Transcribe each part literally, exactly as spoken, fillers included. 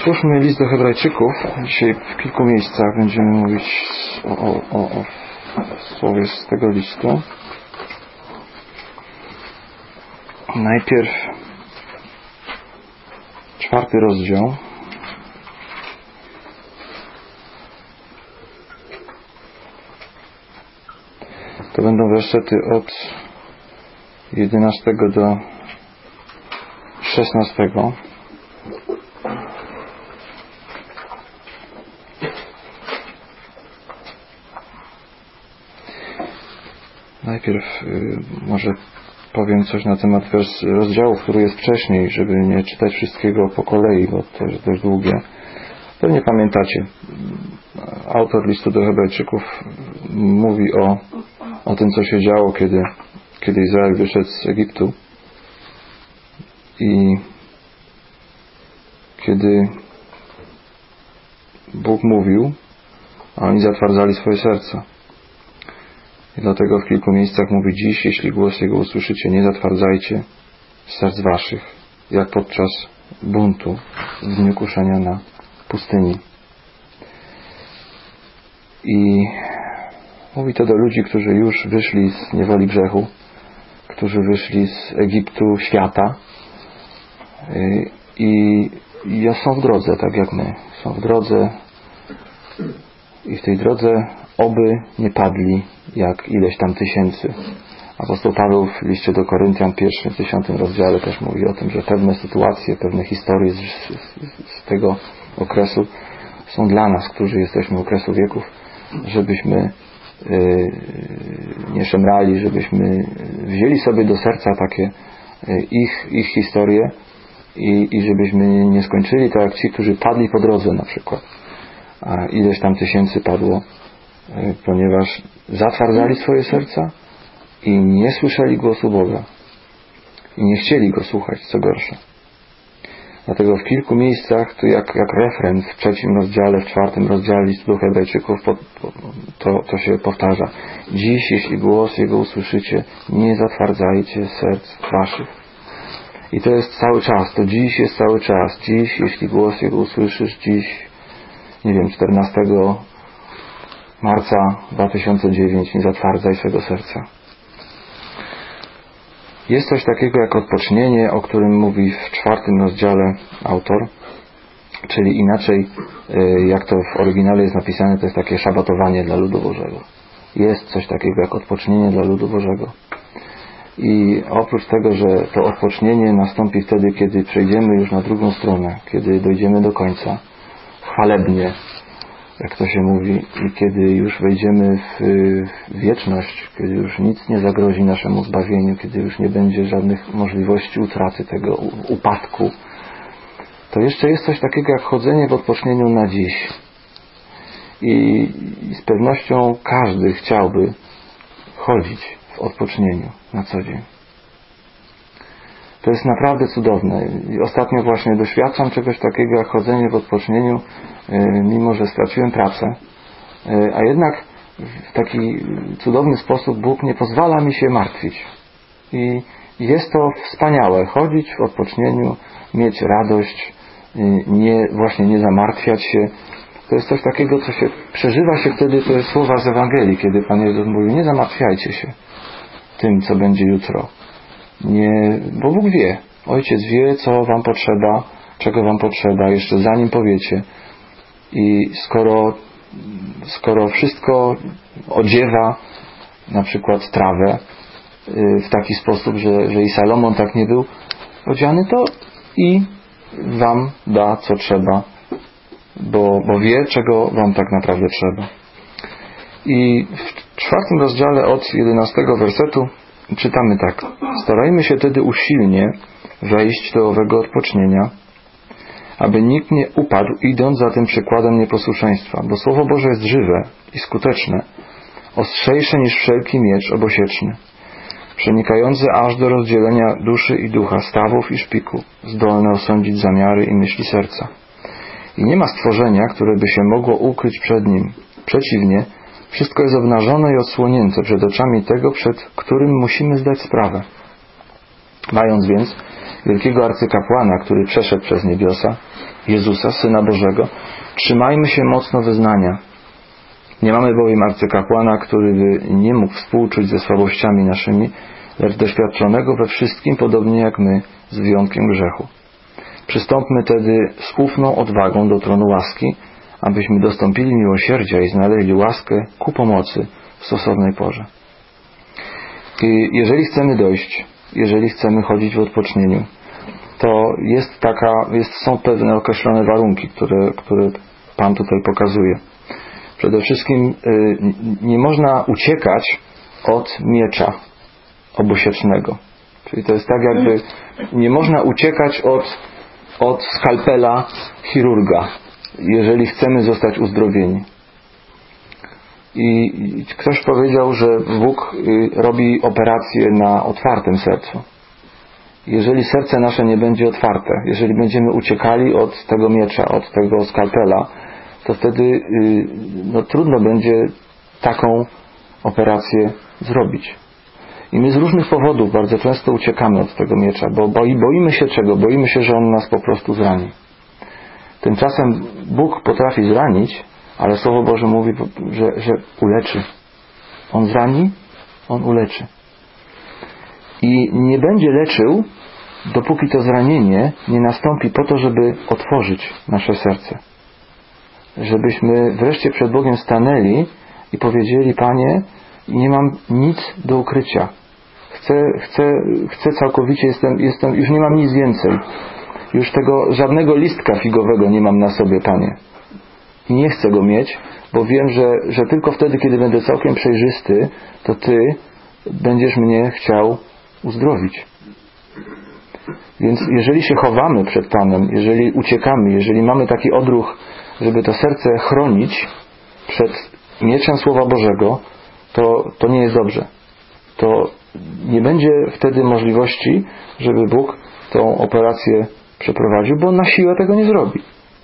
Otwórzmy list do Hebrajczyków. Dzisiaj w kilku miejscach będziemy mówić o, o, o, o słowie z tego listu. Najpierw czwarty rozdział. To będą wersety od jedenastego do szesnastego. Najpierw y, może powiem coś na temat wers, rozdziału, który jest wcześniej, żeby nie czytać wszystkiego po kolei, bo to jest dość długie. Pewnie pamiętacie, autor listu do Hebrajczyków mówi o, o tym, co się działo, kiedy, kiedy Izrael wyszedł z Egiptu i kiedy Bóg mówił, a oni zatwardzali swoje serca. I dlatego w kilku miejscach mówi: dziś, jeśli głos Jego usłyszycie, nie zatwardzajcie serc waszych, jak podczas buntu w dniu kuszenia na pustyni. I mówi to do ludzi, którzy już wyszli z niewoli grzechu, którzy wyszli z Egiptu świata i, i są w drodze, tak jak my. Są w drodze i w tej drodze oby nie padli jak ileś tam tysięcy. Apostoł Paweł w liście do Koryntian, pierwszym, dziesiątym rozdziale też mówi o tym, że pewne sytuacje, pewne historie z, z, z tego okresu są dla nas, którzy jesteśmy okresu wieków, żebyśmy yy, nie szemrali, żebyśmy wzięli sobie do serca takie yy, ich, ich historie i, i żebyśmy nie skończyli tak jak ci, którzy padli po drodze na przykład. A ileś tam tysięcy padło, yy, ponieważ zatwardzali swoje serca i nie słyszeli głosu Boga i nie chcieli Go słuchać, co gorsze. Dlatego w kilku miejscach, tu jak, jak refren w trzecim rozdziale, w czwartym rozdziale listu do Hebrajczyków po, po, to, to się powtarza. Dziś, jeśli głos Jego usłyszycie, nie zatwardzajcie serc waszych. I to jest cały czas, to dziś jest cały czas. Dziś, jeśli głos Jego usłyszysz, dziś, nie wiem, czternastego marca dwa tysiące dziewiątego, nie zatwardzaj swego serca. Jest coś takiego jak odpocznienie, o którym mówi w czwartym rozdziale autor, czyli inaczej, jak to w oryginale jest napisane, to jest takie szabatowanie dla ludu Bożego. Jest coś takiego jak odpocznienie dla ludu Bożego. I oprócz tego, że to odpocznienie nastąpi wtedy, kiedy przejdziemy już na drugą stronę, kiedy dojdziemy do końca, chwalebnie, jak to się mówi, i kiedy już wejdziemy w wieczność, kiedy już nic nie zagrozi naszemu zbawieniu, kiedy już nie będzie żadnych możliwości utraty tego upadku, to jeszcze jest coś takiego jak chodzenie w odpocznieniu na dziś. I, i z pewnością każdy chciałby chodzić w odpocznieniu na co dzień. To jest naprawdę cudowne. I ostatnio właśnie doświadczam czegoś takiego jak chodzenie w odpocznieniu, mimo że straciłem pracę. A jednak w taki cudowny sposób Bóg nie pozwala mi się martwić. I jest to wspaniałe. Chodzić w odpocznieniu, mieć radość, nie, właśnie nie zamartwiać się. To jest coś takiego, co się przeżywa się wtedy, to jest słowa z Ewangelii, kiedy Pan Jezus mówi: nie zamartwiajcie się tym, co będzie jutro. Nie, bo Bóg wie. Ojciec wie, co wam potrzeba, czego wam potrzeba, jeszcze zanim powiecie. I skoro, skoro wszystko odziewa, na przykład trawę, w taki sposób, że, że i Salomon tak nie był odziany, to i wam da, co trzeba, bo, bo wie, czego wam tak naprawdę trzeba. I w czwartym rozdziale od jedenastego wersetu czytamy tak: starajmy się tedy usilnie wejść do owego odpocznienia, aby nikt nie upadł, idąc za tym przykładem nieposłuszeństwa, bo Słowo Boże jest żywe i skuteczne, ostrzejsze niż wszelki miecz obosieczny, przenikający aż do rozdzielenia duszy i ducha, stawów i szpiku, zdolne osądzić zamiary i myśli serca. I nie ma stworzenia, które by się mogło ukryć przed nim. Przeciwnie, wszystko jest obnażone i odsłonięte przed oczami tego, przed którym musimy zdać sprawę. Mając więc wielkiego arcykapłana, który przeszedł przez niebiosa, Jezusa, Syna Bożego, trzymajmy się mocno wyznania. Nie mamy bowiem arcykapłana, który by nie mógł współczuć ze słabościami naszymi, lecz doświadczonego we wszystkim, podobnie jak my, z wyjątkiem grzechu. Przystąpmy tedy z ufną odwagą do tronu łaski, abyśmy dostąpili miłosierdzia i znaleźli łaskę ku pomocy w stosownej porze. I jeżeli chcemy dojść, jeżeli chcemy chodzić w odpocznieniu, to jest taka, jest, są pewne określone warunki, które, które Pan tutaj pokazuje. Przede wszystkim y, nie można uciekać od miecza obosiecznego. Czyli to jest tak, jakby nie można uciekać od, od skalpela chirurga, jeżeli chcemy zostać uzdrowieni. I ktoś powiedział, że Bóg robi operację na otwartym sercu. Jeżeli serce nasze nie będzie otwarte, jeżeli będziemy uciekali od tego miecza, od tego skalpela, to wtedy no, trudno będzie taką operację zrobić. I my z różnych powodów bardzo często uciekamy od tego miecza, bo boi, boimy się czego? Boimy się, że on nas po prostu zrani. Tymczasem Bóg potrafi zranić, ale Słowo Boże mówi, że, że uleczy. On zrani, On uleczy. I nie będzie leczył, dopóki to zranienie nie nastąpi po to, żeby otworzyć nasze serce. Żebyśmy wreszcie przed Bogiem stanęli i powiedzieli: Panie, nie mam nic do ukrycia. Chcę, chcę, chcę całkowicie, jestem, jestem, już nie mam nic więcej. Już tego żadnego listka figowego nie mam na sobie, Panie. I nie chcę go mieć, bo wiem, że, że tylko wtedy, kiedy będę całkiem przejrzysty, to Ty będziesz mnie chciał uzdrowić. Więc jeżeli się chowamy przed Panem, jeżeli uciekamy, jeżeli mamy taki odruch, żeby to serce chronić przed mieczem Słowa Bożego, to, to nie jest dobrze. To nie będzie wtedy możliwości, żeby Bóg tą operację przeprowadził, bo on na siłę tego nie zrobi.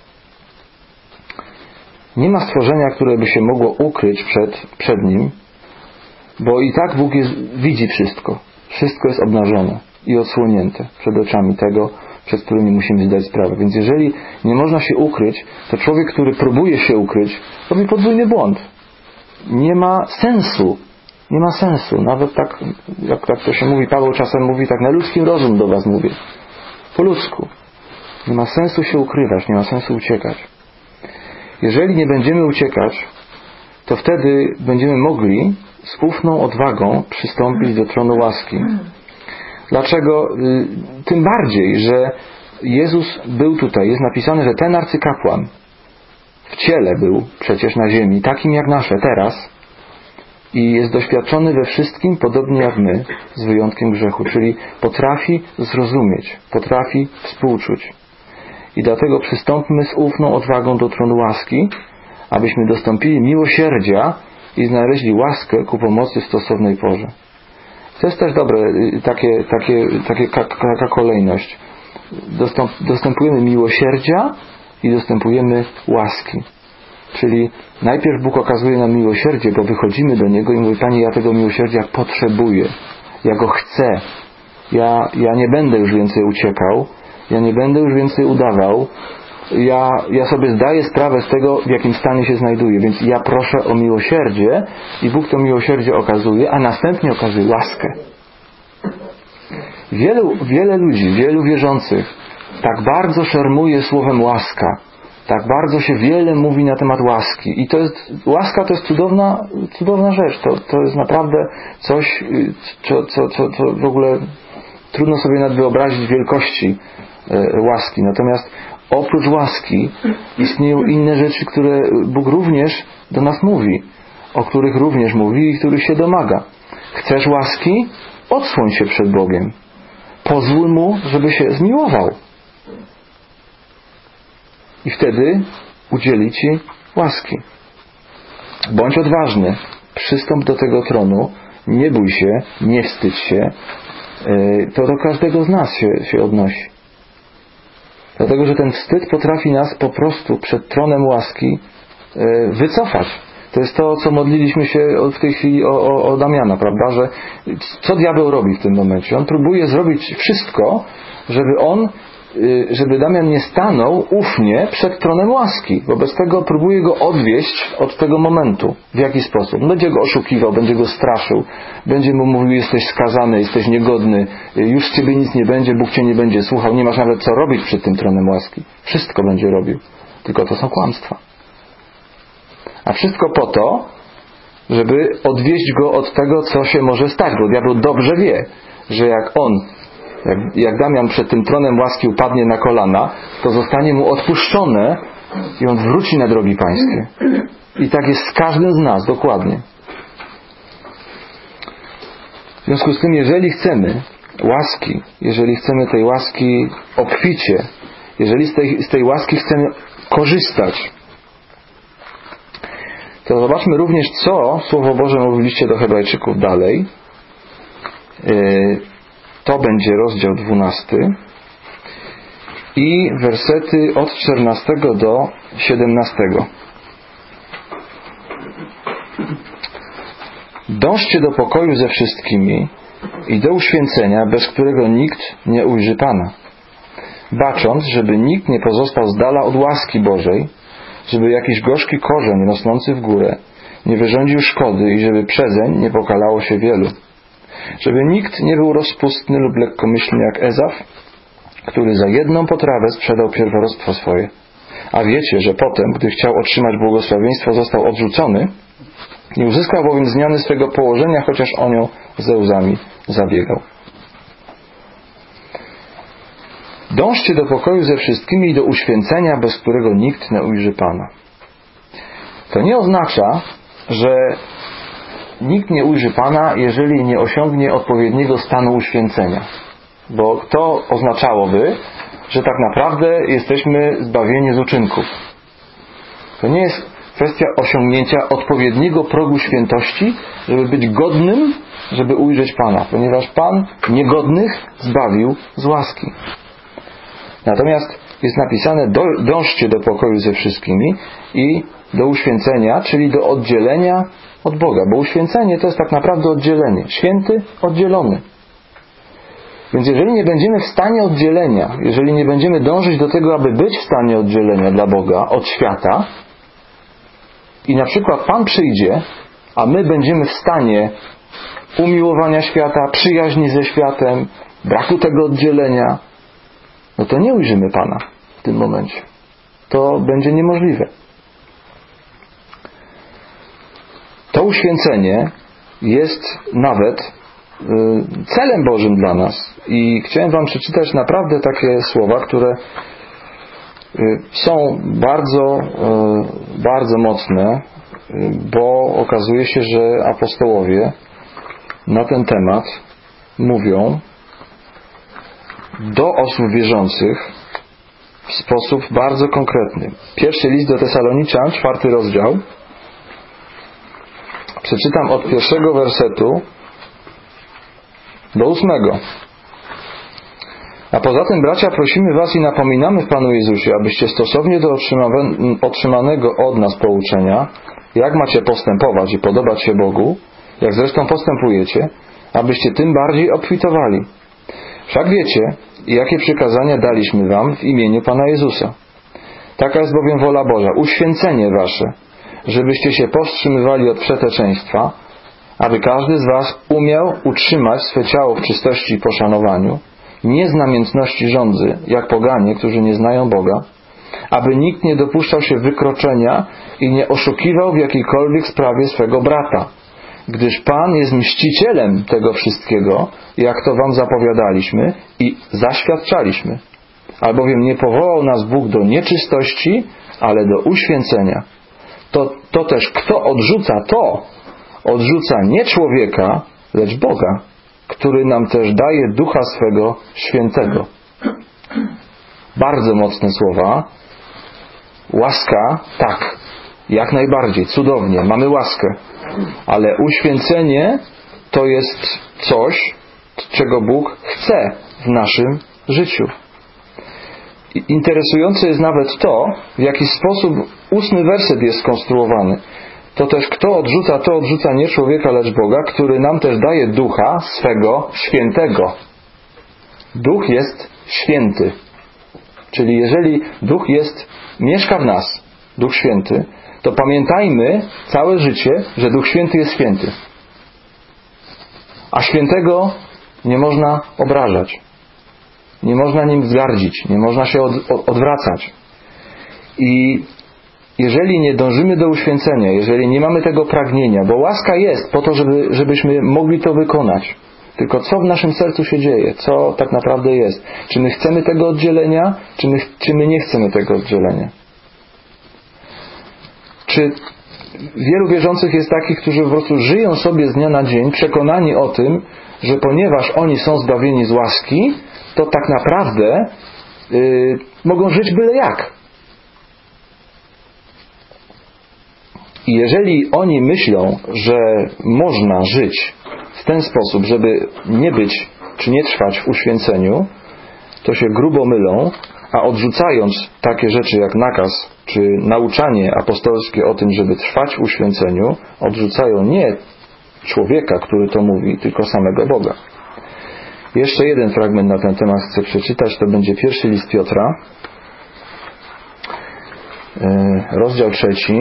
Nie ma stworzenia, które by się mogło ukryć przed, przed Nim, bo i tak Bóg jest, widzi wszystko. Wszystko jest obnażone i odsłonięte przed oczami tego, przed którymi musimy zdać sprawę. Więc jeżeli nie można się ukryć, to człowiek, który próbuje się ukryć, robi podwójny błąd. Nie ma sensu. Nie ma sensu. Nawet tak, jak, jak to się mówi, Paweł czasem mówi, tak na ludzkim rozum do was mówię. Po ludzku. Nie ma sensu się ukrywać, nie ma sensu uciekać. Jeżeli nie będziemy uciekać, to wtedy będziemy mogli z ufną odwagą przystąpić do tronu łaski. Dlaczego? Tym bardziej, że Jezus był tutaj. Jest napisane, że ten arcykapłan w ciele był przecież na ziemi, takim jak nasze teraz, i jest doświadczony we wszystkim, podobnie jak my, z wyjątkiem grzechu. Czyli potrafi zrozumieć, potrafi współczuć. I dlatego przystąpmy z ufną odwagą do tronu łaski, abyśmy dostąpili miłosierdzia i znaleźli łaskę ku pomocy w stosownej porze. To jest też dobre, takie, takie, takie, taka kolejność. Dostąp, dostępujemy miłosierdzia i dostępujemy łaski. Czyli najpierw Bóg okazuje nam miłosierdzie, bo wychodzimy do Niego i mówi: Panie, ja tego miłosierdzia potrzebuję. Ja go chcę. Ja, ja nie będę już więcej uciekał. Ja nie będę już więcej udawał. Ja, ja sobie zdaję sprawę z tego, w jakim stanie się znajduję. Więc ja proszę o miłosierdzie i Bóg to miłosierdzie okazuje, a następnie okazuje łaskę. Wielu, wiele ludzi, wielu wierzących tak bardzo szermuje słowem łaska. Tak bardzo się wiele mówi na temat łaski. I to jest, łaska to jest cudowna, cudowna rzecz. To, to jest naprawdę coś, co, co, co, co w ogóle trudno sobie nawet wyobrazić wielkości e, łaski. Natomiast oprócz łaski istnieją inne rzeczy, które Bóg również do nas mówi. O których również mówi i których się domaga. Chcesz łaski? Odsłoń się przed Bogiem. Pozwól Mu, żeby się zmiłował. I wtedy udzieli Ci łaski. Bądź odważny. Przystąp do tego tronu. Nie bój się. Nie wstydź się. To do każdego z nas się, się odnosi. Dlatego, że ten wstyd potrafi nas po prostu przed tronem łaski wycofać. To jest to, co modliliśmy się w tej chwili o, o, o Damiana, prawda? Że co diabeł robi w tym momencie? On próbuje zrobić wszystko, żeby on żeby Damian nie stanął ufnie przed tronem łaski. Wobec tego próbuje go odwieść od tego momentu. W jaki sposób? Będzie go oszukiwał, będzie go straszył, będzie mu mówił: jesteś skazany, jesteś niegodny, już z ciebie nic nie będzie, Bóg cię nie będzie słuchał, nie masz nawet co robić przed tym tronem łaski. Wszystko będzie robił. Tylko to są kłamstwa. A wszystko po to, żeby odwieść go od tego, co się może stać, bo diabeł dobrze wie, że jak on Jak, jak Damian przed tym tronem łaski upadnie na kolana, to zostanie mu odpuszczone i on wróci na drogi pańskie. I tak jest z każdym z nas, dokładnie. W związku z tym, jeżeli chcemy łaski, jeżeli chcemy tej łaski obficie, jeżeli z tej, z tej łaski chcemy korzystać, to zobaczmy również, co Słowo Boże mówi w liście do Hebrajczyków dalej. Yy, To będzie rozdział dwunasty i wersety od czternastego do siedemnastego. Dążcie do pokoju ze wszystkimi i do uświęcenia, bez którego nikt nie ujrzy Pana, bacząc, żeby nikt nie pozostał z dala od łaski Bożej, żeby jakiś gorzki korzeń rosnący w górę nie wyrządził szkody i żeby przezeń nie pokalało się wielu. Żeby nikt nie był rozpustny lub lekkomyślny jak Ezaf, który za jedną potrawę sprzedał pierworództwo swoje. A wiecie, że potem, gdy chciał otrzymać błogosławieństwo, został odrzucony. Nie uzyskał bowiem zmiany swego położenia, chociaż o nią ze łzami zabiegał. Dążcie do pokoju ze wszystkimi i do uświęcenia, bez którego nikt nie ujrzy Pana. To nie oznacza, że nikt nie ujrzy Pana, jeżeli nie osiągnie odpowiedniego stanu uświęcenia. Bo to oznaczałoby, że tak naprawdę jesteśmy zbawieni z uczynków. To nie jest kwestia osiągnięcia odpowiedniego progu świętości, żeby być godnym, żeby ujrzeć Pana. Ponieważ Pan niegodnych zbawił z łaski. Natomiast jest napisane: dążcie do pokoju ze wszystkimi i do uświęcenia, czyli do oddzielenia od Boga, bo uświęcenie to jest tak naprawdę oddzielenie. Święty, oddzielony. Więc jeżeli nie będziemy w stanie oddzielenia, jeżeli nie będziemy dążyć do tego, aby być w stanie oddzielenia dla Boga od świata i na przykład Pan przyjdzie, a my będziemy w stanie umiłowania świata, przyjaźni ze światem, braku tego oddzielenia, no to nie ujrzymy Pana w tym momencie. To będzie niemożliwe. To uświęcenie jest nawet celem Bożym dla nas. I chciałem Wam przeczytać naprawdę takie słowa, które są bardzo, bardzo mocne, bo okazuje się, że apostołowie na ten temat mówią do osób wierzących w sposób bardzo konkretny. Pierwszy list do Tesaloniczan, czwarty rozdział. Przeczytam od pierwszego wersetu do ósmego. A poza tym, bracia, prosimy Was i napominamy w Panu Jezusie, abyście stosownie do otrzymanego od nas pouczenia, jak macie postępować i podobać się Bogu, jak zresztą postępujecie, abyście tym bardziej obfitowali. Wszak wiecie, jakie przykazania daliśmy Wam w imieniu Pana Jezusa. Taka jest bowiem wola Boża, uświęcenie Wasze, żebyście się powstrzymywali od przeteczeństwa, aby każdy z Was umiał utrzymać swe ciało w czystości i poszanowaniu, nie z namiętności żądzy, jak poganie, którzy nie znają Boga, aby nikt nie dopuszczał się wykroczenia i nie oszukiwał w jakiejkolwiek sprawie swego brata, gdyż Pan jest mścicielem tego wszystkiego, jak to Wam zapowiadaliśmy i zaświadczaliśmy. Albowiem nie powołał nas Bóg do nieczystości, ale do uświęcenia. To, to też kto odrzuca to, odrzuca nie człowieka, lecz Boga, który nam też daje Ducha swego świętego. Bardzo mocne słowa. Łaska, tak, jak najbardziej, cudownie, mamy łaskę. Ale uświęcenie to jest coś, czego Bóg chce w naszym życiu. Interesujące jest nawet to, w jaki sposób ósmy werset jest skonstruowany. To też kto odrzuca, to odrzuca nie człowieka, lecz Boga, który nam też daje Ducha swego świętego. Duch jest święty. Czyli jeżeli Duch jest, mieszka w nas, Duch Święty, to pamiętajmy całe życie, że Duch Święty jest święty. A świętego nie można obrażać. Nie można nim wzgardzić. Nie można się od, od, odwracać. I jeżeli nie dążymy do uświęcenia, jeżeli nie mamy tego pragnienia, bo łaska jest po to, żeby, żebyśmy mogli to wykonać. Tylko co w naszym sercu się dzieje? Co tak naprawdę jest? Czy my chcemy tego oddzielenia? Czy my, czy my nie chcemy tego oddzielenia? Czy wielu wierzących jest takich, którzy po prostu żyją sobie z dnia na dzień, przekonani o tym, że ponieważ oni są zbawieni z łaski, to tak naprawdę yy, mogą żyć byle jak. I jeżeli oni myślą, że można żyć w ten sposób, żeby nie być czy nie trwać w uświęceniu, to się grubo mylą, a odrzucając takie rzeczy jak nakaz czy nauczanie apostolskie o tym, żeby trwać w uświęceniu, odrzucają nie człowieka, który to mówi, tylko samego Boga. Jeszcze jeden fragment na ten temat chcę przeczytać, to będzie pierwszy list Piotra, rozdział trzeci.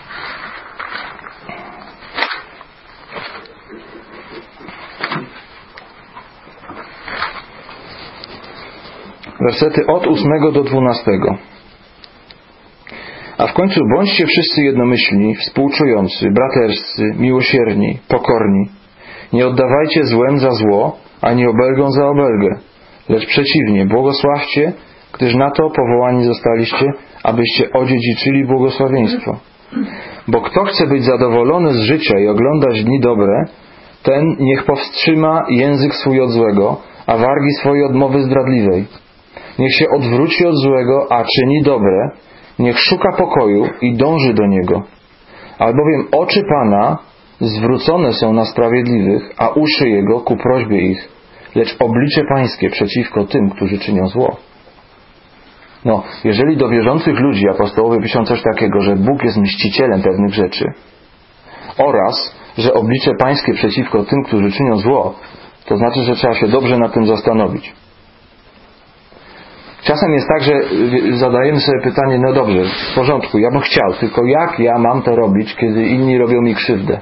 Wersety od ósmego do dwunastego. A w końcu bądźcie wszyscy jednomyślni, współczujący, braterscy, miłosierni, pokorni. Nie oddawajcie złem za zło, ani obelgą za obelgę, lecz przeciwnie, błogosławcie, gdyż na to powołani zostaliście, abyście odziedziczyli błogosławieństwo. Bo kto chce być zadowolony z życia i oglądać dni dobre, ten niech powstrzyma język swój od złego, a wargi swoje od mowy zdradliwej. Niech się odwróci od złego, a czyni dobre. Niech szuka pokoju i dąży do niego. Albowiem oczy Pana zwrócone są na sprawiedliwych, a uszy Jego ku prośbie ich. Lecz oblicze Pańskie przeciwko tym, którzy czynią zło. No, jeżeli do wierzących ludzi apostołowie piszą coś takiego, że Bóg jest mścicielem pewnych rzeczy oraz, że oblicze Pańskie przeciwko tym, którzy czynią zło, to znaczy, że trzeba się dobrze nad tym zastanowić. Czasem jest tak, że zadajemy sobie pytanie, no dobrze, w porządku, ja bym chciał, tylko jak ja mam to robić, kiedy inni robią mi krzywdę?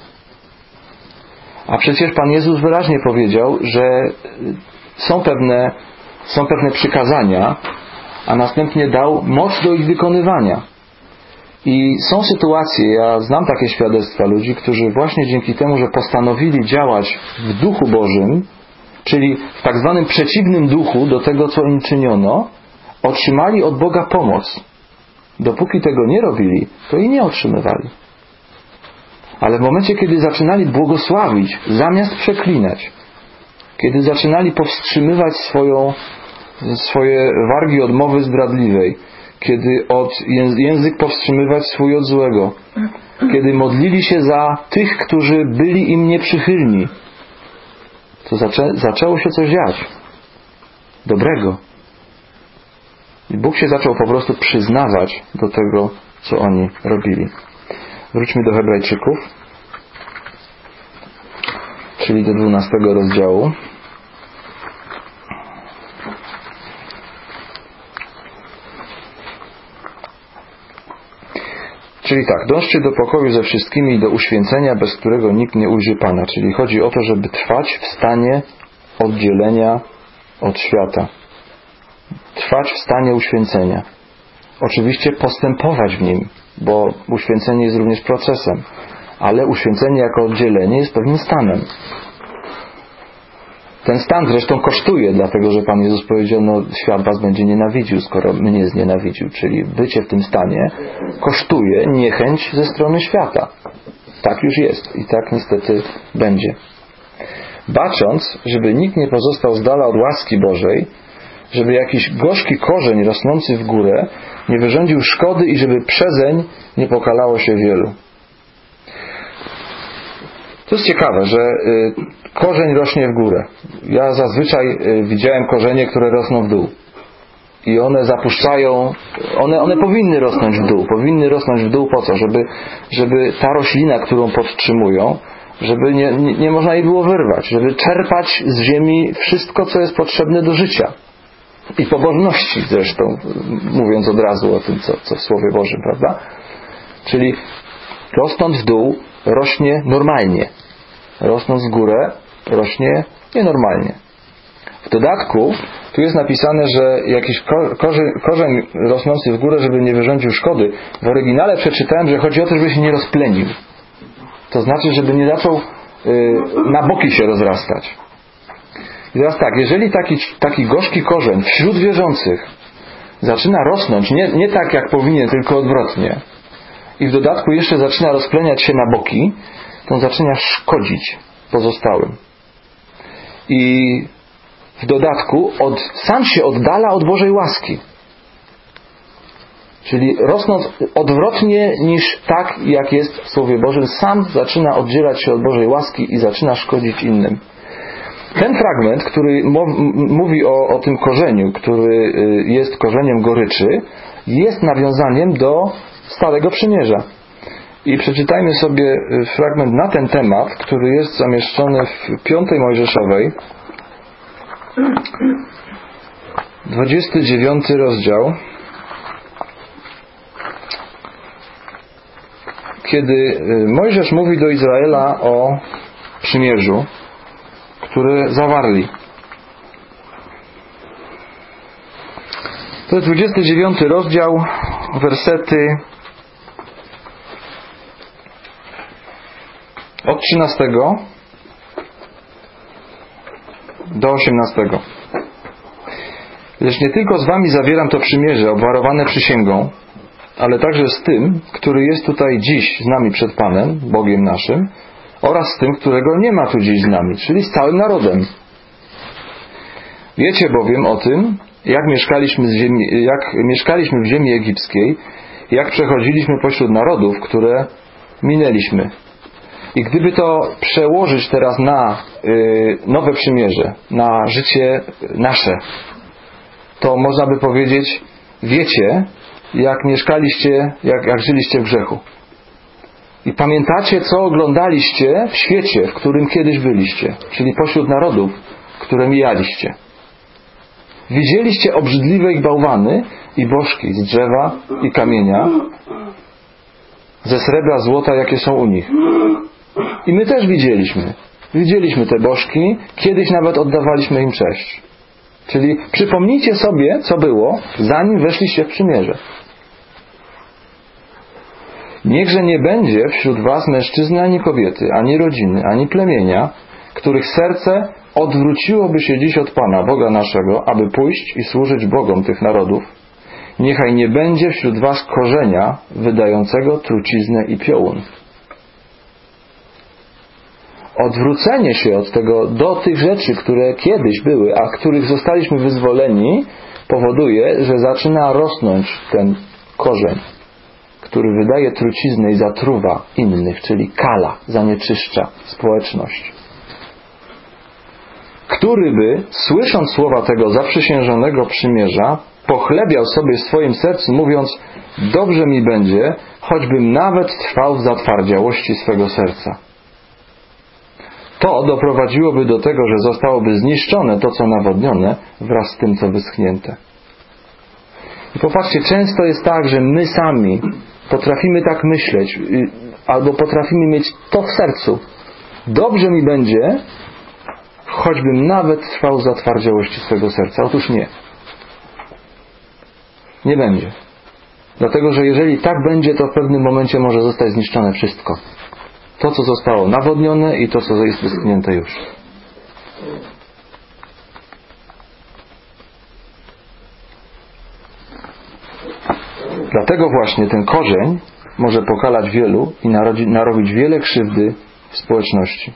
A przecież Pan Jezus wyraźnie powiedział, że są pewne, są pewne przykazania, a następnie dał moc do ich wykonywania. I są sytuacje, ja znam takie świadectwa ludzi, którzy właśnie dzięki temu, że postanowili działać w Duchu Bożym, czyli w tak zwanym przeciwnym duchu do tego, co im czyniono, otrzymali od Boga pomoc. Dopóki tego nie robili, to i nie otrzymywali. Ale w momencie, kiedy zaczynali błogosławić, zamiast przeklinać, kiedy zaczynali powstrzymywać swoją, swoje wargi od mowy zdradliwej, kiedy od język powstrzymywać swój od złego, kiedy modlili się za tych, którzy byli im nieprzychylni, to zaczę, zaczęło się coś dziać dobrego. I Bóg się zaczął po prostu przyznawać do tego, co oni robili. Wróćmy do Hebrajczyków, czyli do dwunastego rozdziału. Czyli tak, dążcie do pokoju ze wszystkimi i do uświęcenia, bez którego nikt nie ujrzy Pana. Czyli chodzi o to, żeby trwać w stanie oddzielenia od świata. Trwać w stanie uświęcenia. Oczywiście postępować w nim, bo uświęcenie jest również procesem, ale uświęcenie jako oddzielenie jest pewnym stanem. Ten stan zresztą kosztuje, dlatego że Pan Jezus powiedział, no świat was będzie nienawidził, skoro mnie znienawidził. Czyli bycie w tym stanie kosztuje niechęć ze strony świata. Tak już jest i tak niestety będzie. Bacząc, żeby nikt nie pozostał z dala od łaski Bożej, żeby jakiś gorzki korzeń rosnący w górę nie wyrządził szkody i żeby przezeń nie pokalało się wielu. To jest ciekawe, że korzeń rośnie w górę. Ja zazwyczaj widziałem korzenie, które rosną w dół. I one zapuszczają, one, one powinny rosnąć w dół. Powinny rosnąć w dół po co? Żeby, żeby ta roślina, którą podtrzymują, żeby nie, nie, nie można jej było wyrwać. Żeby czerpać z ziemi wszystko, co jest potrzebne do życia. I pobożności zresztą, mówiąc od razu o tym, co, co w Słowie Bożym, prawda? Czyli rosnąc w dół rośnie normalnie. Rosnąc w górę rośnie nienormalnie. W dodatku tu jest napisane, że jakiś korzeń, korzeń rosnący w górę, żeby nie wyrządził szkody. W oryginale przeczytałem, że chodzi o to, żeby się nie rozplenił. To znaczy, żeby nie zaczął yy, na boki się rozrastać. I teraz tak, jeżeli taki, taki gorzki korzeń wśród wierzących zaczyna rosnąć, nie, nie tak jak powinien, tylko odwrotnie, i w dodatku jeszcze zaczyna rozpleniać się na boki, to on zaczyna szkodzić pozostałym. I w dodatku od, sam się oddala od Bożej łaski. Czyli rosnąc odwrotnie niż tak, jak jest w Słowie Bożym, sam zaczyna oddzielać się od Bożej łaski i zaczyna szkodzić innym. Ten fragment, który mówi o, o tym korzeniu, który jest korzeniem goryczy, jest nawiązaniem do Starego Przymierza. I przeczytajmy sobie fragment na ten temat, który jest zamieszczony w piątej Mojżeszowej, dwudziesty dziewiąty rozdział, kiedy Mojżesz mówi do Izraela o przymierzu, które zawarli. To jest dwudziesty dziewiąty rozdział, wersety od trzynastego do osiemnastego. Lecz nie tylko z wami zawieram to przymierze obwarowane przysięgą, ale także z tym, który jest tutaj dziś z nami przed Panem, Bogiem naszym, oraz z tym, którego nie ma tu dziś z nami, czyli z całym narodem. Wiecie bowiem o tym, jak mieszkaliśmy, z ziemi, jak mieszkaliśmy w ziemi egipskiej, jak przechodziliśmy pośród narodów, które minęliśmy. I gdyby to przełożyć teraz na y, nowe przymierze, na życie nasze, to można by powiedzieć, wiecie, jak mieszkaliście, jak, jak żyliście w grzechu. I pamiętacie, co oglądaliście w świecie, w którym kiedyś byliście, czyli pośród narodów, które mijaliście. Widzieliście obrzydliwe ich bałwany i bożki z drzewa i kamienia, ze srebra, złota, jakie są u nich. I my też widzieliśmy. Widzieliśmy te bożki, kiedyś nawet oddawaliśmy im cześć. Czyli przypomnijcie sobie, co było, zanim weszliście w przymierze. Niechże nie będzie wśród was mężczyzny ani kobiety, ani rodziny, ani plemienia, których serce odwróciłoby się dziś od Pana, Boga naszego, aby pójść i służyć Bogom tych narodów. Niechaj nie będzie wśród was korzenia wydającego truciznę i piołun. Odwrócenie się od tego do tych rzeczy, które kiedyś były, a których zostaliśmy wyzwoleni, powoduje, że zaczyna rosnąć ten korzeń, który wydaje truciznę i zatruwa innych, czyli kala, zanieczyszcza społeczność. Który by, słysząc słowa tego zaprzysiężonego przymierza, pochlebiał sobie w swoim sercu, mówiąc: dobrze mi będzie, choćbym nawet trwał w zatwardziałości swego serca. To doprowadziłoby do tego, że zostałoby zniszczone to, co nawodnione, wraz z tym, co wyschnięte. I popatrzcie, często jest tak, że my sami potrafimy tak myśleć, albo potrafimy mieć to w sercu. Dobrze mi będzie, choćbym nawet trwał w zatwardziałości swego serca. Otóż nie. Nie będzie. Dlatego, że jeżeli tak będzie, to w pewnym momencie może zostać zniszczone wszystko. To, co zostało nawodnione i to, co jest wyschnięte już. Dlatego właśnie ten korzeń może pokalać wielu i narodzi, narobić wiele krzywdy w społeczności.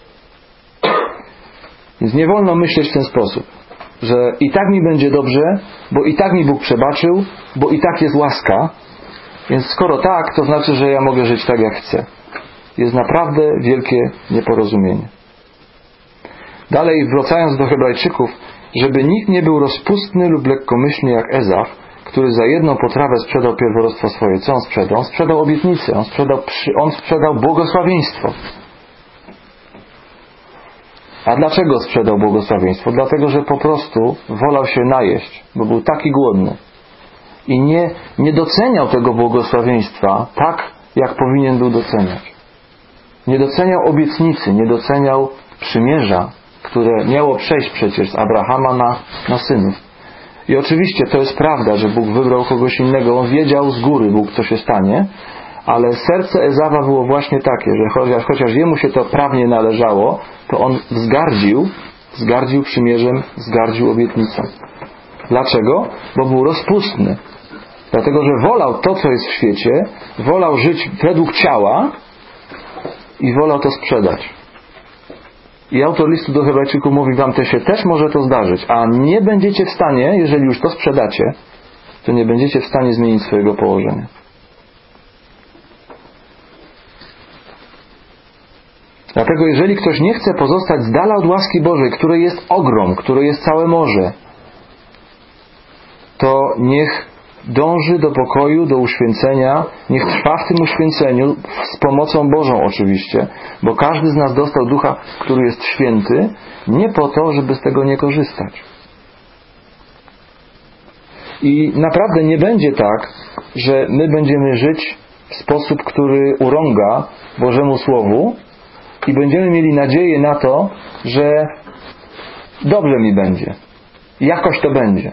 Więc nie wolno myśleć w ten sposób, że i tak mi będzie dobrze, bo i tak mi Bóg przebaczył, bo i tak jest łaska, więc skoro tak, to znaczy, że ja mogę żyć tak, jak chcę. Jest naprawdę wielkie nieporozumienie. Dalej, wracając do Hebrajczyków, żeby nikt nie był rozpustny lub lekkomyślny jak Ezaf, który za jedną potrawę sprzedał pierworodstwo swoje. Co on sprzedał? On sprzedał obietnicę, on sprzedał, on sprzedał błogosławieństwo. A dlaczego sprzedał błogosławieństwo? Dlatego, że po prostu wolał się najeść, bo był taki głodny. I nie, nie doceniał tego błogosławieństwa tak, jak powinien był doceniać. Nie doceniał obietnicy, nie doceniał przymierza, które miało przejść przecież z Abrahama na, na synów. I oczywiście to jest prawda, że Bóg wybrał kogoś innego. On wiedział z góry Bóg, co się stanie, ale serce Ezawa było właśnie takie, że chociaż, chociaż jemu się to prawnie należało, to on wzgardził, wzgardził przymierzem, wzgardził obietnicą. Dlaczego? Bo był rozpustny. Dlatego, że wolał to, co jest w świecie, wolał żyć według ciała i wolał to sprzedać. I autor listu do Hebrajczyków mówi, wam to się też może to zdarzyć, a nie będziecie w stanie, jeżeli już to sprzedacie, to nie będziecie w stanie zmienić swojego położenia. Dlatego jeżeli ktoś nie chce pozostać z dala od łaski Bożej, której jest ogrom, której jest całe morze, to niech dąży do pokoju, do uświęcenia, niech trwa w tym uświęceniu, z pomocą Bożą oczywiście, bo każdy z nas dostał Ducha, który jest święty, nie po to, żeby z tego nie korzystać. I naprawdę nie będzie tak, że my będziemy żyć w sposób, który urąga Bożemu Słowu i będziemy mieli nadzieję na to, że dobrze mi będzie. Jakoś to będzie.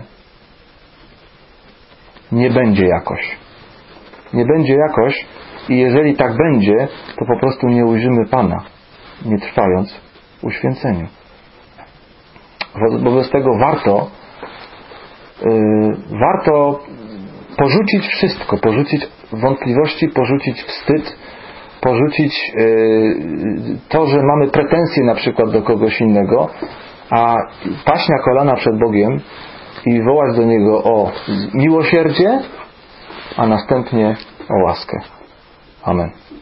Nie będzie jakoś. Nie będzie jakoś i jeżeli tak będzie, to po prostu nie ujrzymy Pana, nie trwając w uświęceniu. Wobec tego warto yy, warto porzucić wszystko, porzucić wątpliwości, porzucić wstyd, porzucić yy, to, że mamy pretensje na przykład do kogoś innego, a paść na kolana przed Bogiem i wołać do Niego o miłosierdzie, a następnie o łaskę. Amen.